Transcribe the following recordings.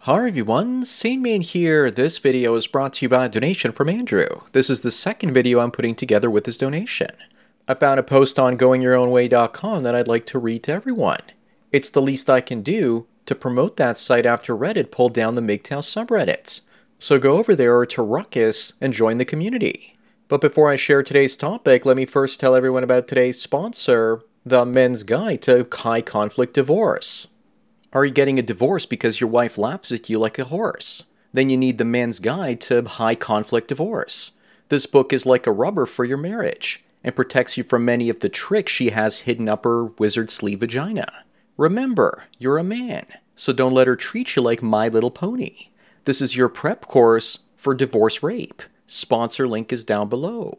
Hi everyone, SaneMan here. This video is brought to you by a donation from Andrew. This is the second video I'm putting together with his donation. I found a post on goingyourownway.com that I'd like to read to everyone. It's the least I can do to promote that site after Reddit pulled down the MGTOW subreddits. So go over there to Ruckus and join the community. But before I share today's topic, let me first tell everyone about today's sponsor, the Men's Guide to High Conflict Divorce. Are you getting a divorce because your wife laughs at you like a horse? Then you need the Men's Guide to High Conflict Divorce. This book is like a rubber for your marriage and protects you from many of the tricks she has hidden up her wizard sleeve vagina. Remember, you're a man, so don't let her treat you like My Little Pony. This is your prep course for divorce rape. Sponsor link is down below.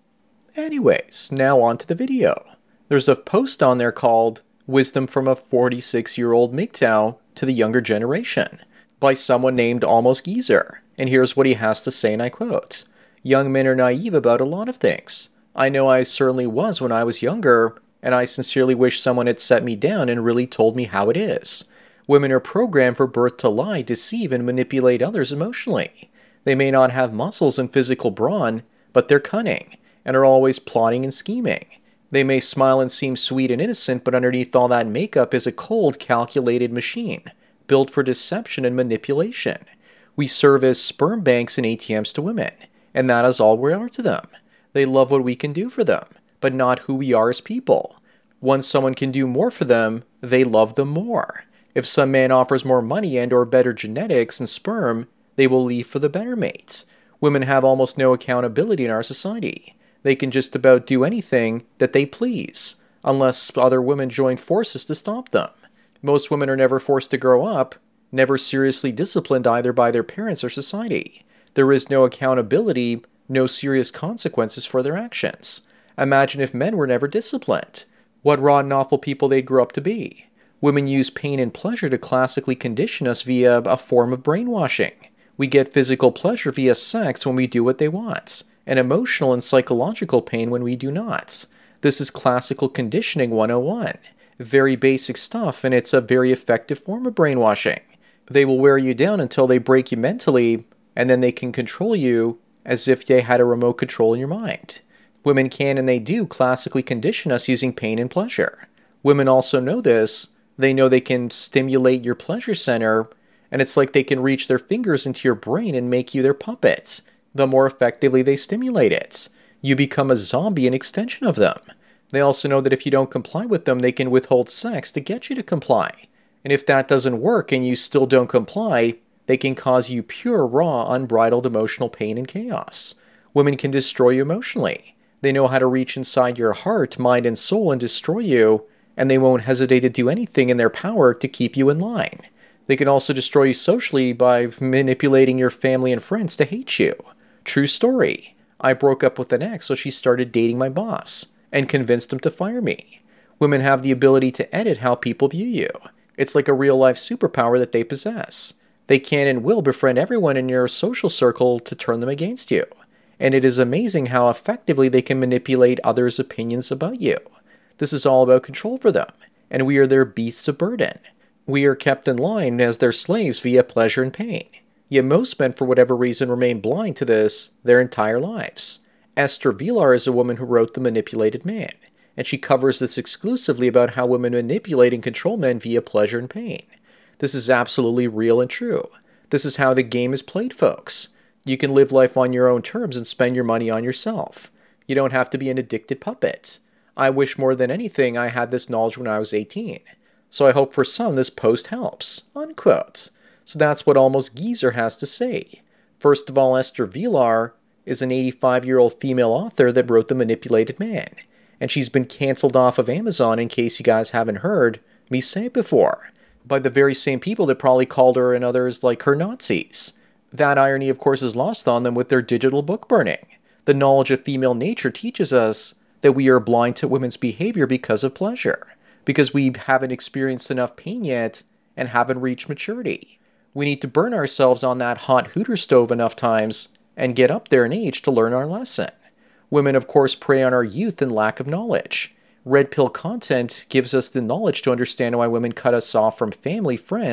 Anyways, now on to the video. There's a post on there called Wisdom from a 46-year-old MGTOW to the Younger Generation by someone named Almost Geezer. And here's what he has to say, and I quote, "Young men are naive about a lot of things. I know I certainly was when I was younger, and I sincerely wish someone had set me down and really told me how it is. Women are programmed for birth to lie, deceive, and manipulate others emotionally. They may not have muscles and physical brawn, but they're cunning, and are always plotting and scheming. They may smile and seem sweet and innocent, but underneath all that makeup is a cold, calculated machine, built for deception and manipulation. We serve as sperm banks and ATMs to women, and that is all we are to them. They love what we can do for them, but not who we are as people. Once someone can do more for them, they love them more. If some man offers more money and or better genetics and sperm, they will leave for the better mates. Women have almost no accountability in our society. They can just about do anything that they please, unless other women join forces to stop them. Most women are never forced to grow up, never seriously disciplined either by their parents or society. There is no accountability, no serious consequences for their actions. Imagine if men were never disciplined. What rotten, awful people they'd grow up to be. Women use pain and pleasure to classically condition us via a form of brainwashing. We get physical pleasure via sex when we do what they want, and emotional and psychological pain when we do not. This is classical conditioning 101. Very basic stuff, and it's a very effective form of brainwashing. They will wear you down until they break you mentally, and then they can control you as if they had a remote control in your mind. Women can and they do classically condition us using pain and pleasure. Women also know this. They know they can stimulate your pleasure center, and it's like they can reach their fingers into your brain and make you their puppets. The more effectively they stimulate it, you become a zombie, an extension of them. They also know that if you don't comply with them, they can withhold sex to get you to comply. And if that doesn't work and you still don't comply, they can cause you pure, raw, unbridled emotional pain and chaos. Women can destroy you emotionally. They know how to reach inside your heart, mind, and soul and destroy you, and they won't hesitate to do anything in their power to keep you in line. They can also destroy you socially by manipulating your family and friends to hate you. True story. I broke up with an ex, so she started dating my boss and convinced him to fire me. Women have the ability to edit how people view you. It's like a real-life superpower that they possess. They can and will befriend everyone in your social circle to turn them against you. And it is amazing how effectively they can manipulate others' opinions about you. This is all about control for them, and we are their beasts of burden. We are kept in line as their slaves via pleasure and pain. Yet most men, for whatever reason, remain blind to this their entire lives. Esther Vilar is a woman who wrote The Manipulated Man, and she covers this exclusively about how women manipulate and control men via pleasure and pain. This is absolutely real and true. This is how the game is played, folks. You can live life on your own terms and spend your money on yourself. You don't have to be an addicted puppet. I wish more than anything I had this knowledge when I was 18. So I hope for some this post helps." Unquote. So that's what Almost Geezer has to say. First of all, Esther Vilar is an 85-year-old female author that wrote The Manipulated Man, and she's been canceled off of Amazon, in case you guys haven't heard me say it before, by the very same people that probably called her and others like her Nazis. That irony, of course, is lost on them with their digital book burning. The knowledge of female nature teaches us that we are blind to women's behavior because of pleasure, because we haven't experienced enough pain yet and haven't reached maturity. We need to burn ourselves on that hot Hooter stove enough times and get up there in age to learn our lesson. Women, of course, prey on our youth and lack of knowledge. Red pill content gives us the knowledge to understand why women cut us off from family, friends,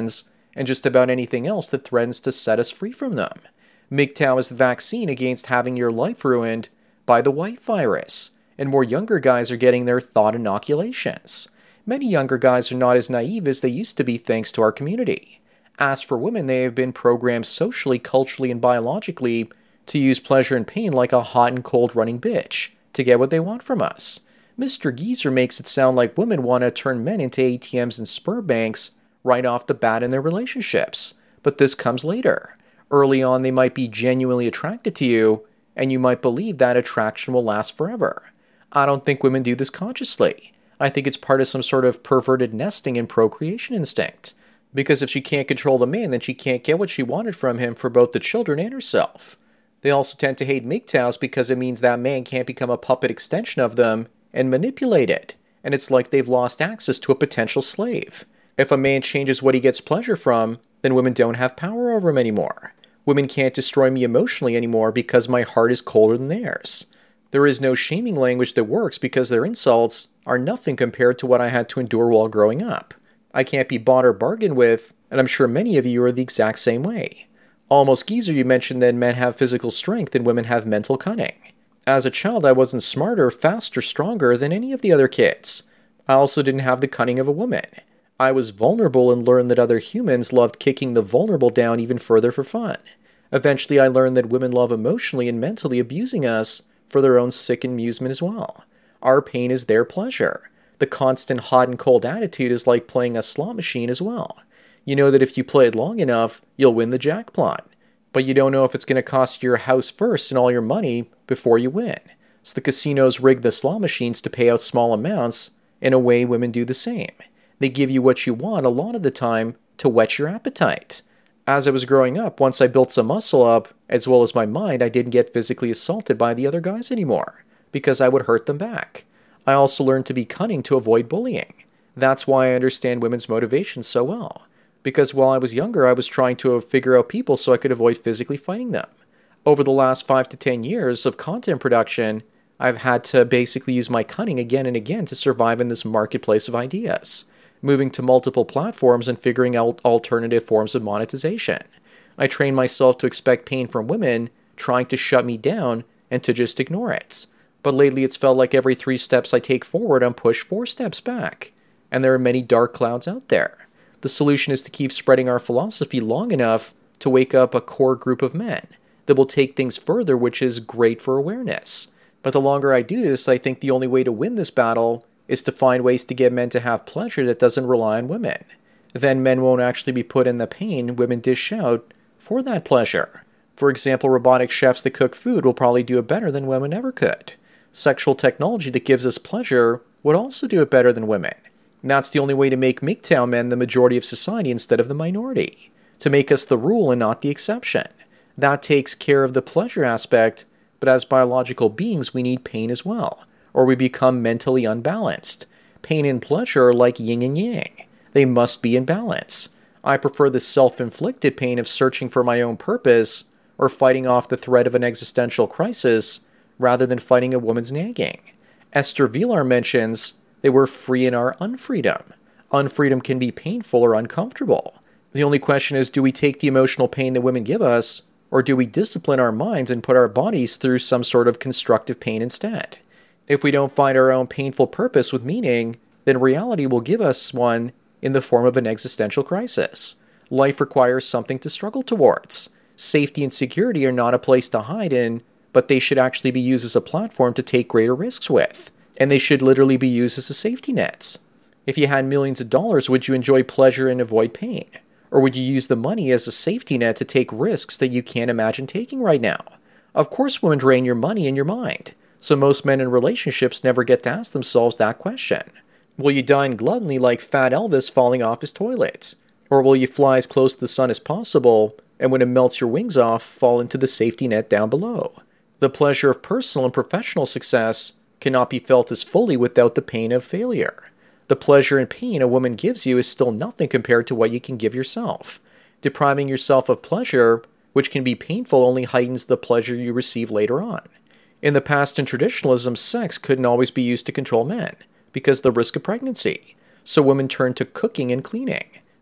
and just about anything else that threatens to set us free from them. MGTOW is the vaccine against having your life ruined by the white virus, and more younger guys are getting their thought inoculations. Many younger guys are not as naive as they used to be thanks to our community. As for women, they have been programmed socially, culturally, and biologically to use pleasure and pain like a hot and cold running bitch to get what they want from us. Mr. Geezer makes it sound like women want to turn men into ATMs and sperm banks right off the bat in their relationships. But this comes later. Early on, they might be genuinely attracted to you, and you might believe that attraction will last forever. I don't think women do this consciously. I think it's part of some sort of perverted nesting and procreation instinct. Because if she can't control the man, then she can't get what she wanted from him for both the children and herself. They also tend to hate MGTOWs because it means that man can't become a puppet extension of them and manipulate it, and it's like they've lost access to a potential slave. If a man changes what he gets pleasure from, then women don't have power over him anymore. Women can't destroy me emotionally anymore because my heart is colder than theirs. There is no shaming language that works because their insults are nothing compared to what I had to endure while growing up. I can't be bought or bargained with, and I'm sure many of you are the exact same way. Almost Geezer, you mentioned that men have physical strength and women have mental cunning. As a child, I wasn't smarter, faster, stronger than any of the other kids. I also didn't have the cunning of a woman. I was vulnerable and learned that other humans loved kicking the vulnerable down even further for fun. Eventually, I learned that women love emotionally and mentally abusing us for their own sick amusement as well. Our pain is their pleasure. The constant hot and cold attitude is like playing a slot machine as well. You know that if you play it long enough, you'll win the jackpot. But you don't know if it's going to cost you your house first and all your money before you win. So the casinos rig the slot machines to pay out small amounts. In a way, women do the same. They give you what you want a lot of the time to whet your appetite. As I was growing up, once I built some muscle up, as well as my mind, I didn't get physically assaulted by the other guys anymore, because I would hurt them back. I also learned to be cunning to avoid bullying. That's why I understand women's motivations so well. Because while I was younger, I was trying to figure out people so I could avoid physically fighting them. Over the last 5 to 10 years of content production, I've had to basically use my cunning again and again to survive in this marketplace of ideas, moving to multiple platforms and figuring out alternative forms of monetization. I trained myself to expect pain from women trying to shut me down and to just ignore it. But lately it's felt like every 3 steps I take forward, I'm pushed 4 steps back. And there are many dark clouds out there. The solution is to keep spreading our philosophy long enough to wake up a core group of men that will take things further, which is great for awareness. But the longer I do this, I think the only way to win this battle is to find ways to get men to have pleasure that doesn't rely on women. Then men won't actually be put in the pain women dish out for that pleasure. For example, robotic chefs that cook food will probably do it better than women ever could. Sexual technology that gives us pleasure would also do it better than women. And that's the only way to make MGTOW men the majority of society instead of the minority. To make us the rule and not the exception. That takes care of the pleasure aspect, but as biological beings we need pain as well, or we become mentally unbalanced. Pain and pleasure are like yin and yang. They must be in balance. I prefer the self-inflicted pain of searching for my own purpose or fighting off the threat of an existential crisis rather than fighting a woman's nagging. Esther Vilar mentions that we're free in our unfreedom. Unfreedom can be painful or uncomfortable. The only question is, do we take the emotional pain that women give us, or do we discipline our minds and put our bodies through some sort of constructive pain instead? If we don't find our own painful purpose with meaning, then reality will give us one in the form of an existential crisis. Life requires something to struggle towards. Safety and security are not a place to hide in, but they should actually be used as a platform to take greater risks with. And they should literally be used as a safety nets. If you had millions of dollars, would you enjoy pleasure and avoid pain? Or would you use the money as a safety net to take risks that you can't imagine taking right now? Of course, women drain your money and your mind. So most men in relationships never get to ask themselves that question. Will you die in gluttony like Fat Elvis falling off his toilet? Or will you fly as close to the sun as possible, and when it melts your wings off, fall into the safety net down below? The pleasure of personal and professional success cannot be felt as fully without the pain of failure. The pleasure and pain a woman gives you is still nothing compared to what you can give yourself. Depriving yourself of pleasure, which can be painful, only heightens the pleasure you receive later on. In the past, in traditionalism, sex couldn't always be used to control men, because of the risk of pregnancy. So women turned to cooking and cleaning.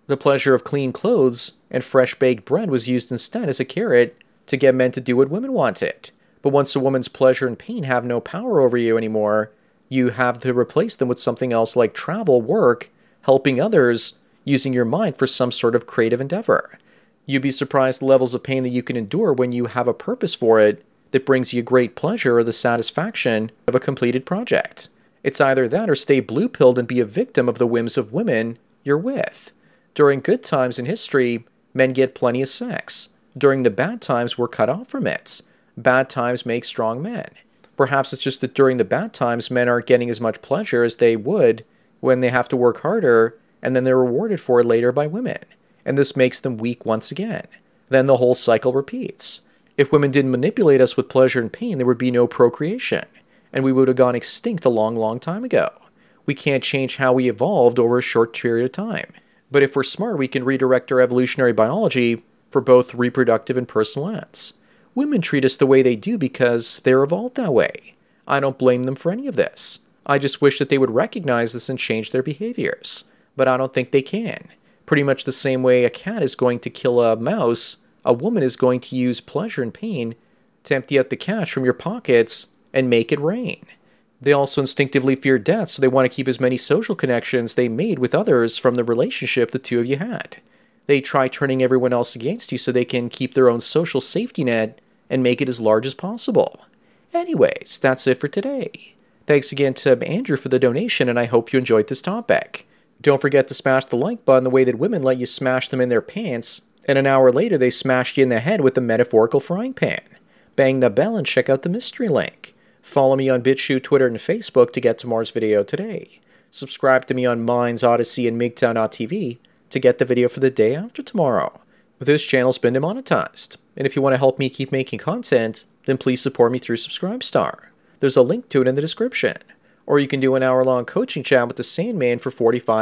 The pleasure of clean clothes and fresh baked bread was used instead as a carrot to get men to do what women wanted. But once a woman's pleasure and pain have no power over you anymore, you have to replace them with something else like travel, work, helping others, using your mind for some sort of creative endeavor. You'd be surprised the levels of pain that you can endure when you have a purpose for it that brings you great pleasure or the satisfaction of a completed project. It's either that or stay blue-pilled and be a victim of the whims of women you're with. During good times in history, men get plenty of sex. During the bad times, we're cut off from it. Bad times make strong men. Perhaps it's just that during the bad times, men aren't getting as much pleasure as they would when they have to work harder, and then they're rewarded for it later by women. And this makes them weak once again. Then the whole cycle repeats. If women didn't manipulate us with pleasure and pain, there would be no procreation, and we would have gone extinct a long, long time ago. We can't change how we evolved over a short period of time. But if we're smart, we can redirect our evolutionary biology for both reproductive and personal ends. Women treat us the way they do because they're evolved that way. I don't blame them for any of this. I just wish that they would recognize this and change their behaviors. But I don't think they can. Pretty much the same way a cat is going to kill a mouse, a woman is going to use pleasure and pain to empty out the cash from your pockets and make it rain. They also instinctively fear death, so they want to keep as many social connections they made with others from the relationship the two of you had. They try turning everyone else against you so they can keep their own social safety net and make it as large as possible. Anyways, that's it for today. Thanks again to Andrew for the donation, and I hope you enjoyed this topic. Don't forget to smash the like button the way that women let you smash them in their pants, and an hour later they smashed you in the head with a metaphorical frying pan. Bang the bell and check out the mystery link. Follow me on BitChute, Twitter, and Facebook to get tomorrow's video today. Subscribe to me on Minds, Odyssey, and MGTOW.tv to get the video for the day after tomorrow. This channel's been demonetized, and if you want to help me keep making content, then please support me through Subscribestar. There's a link to it in the description. Or you can do an hour-long coaching chat with the Sandman for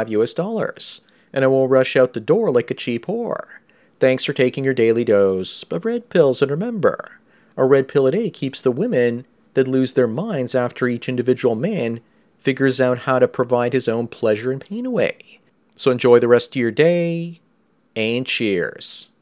$45 and I won't rush out the door like a cheap whore. Thanks for taking your daily dose of red pills, and remember, a red pill a day keeps the women that lose their minds after each individual man figures out how to provide his own pleasure and pain away. So enjoy the rest of your day, and cheers.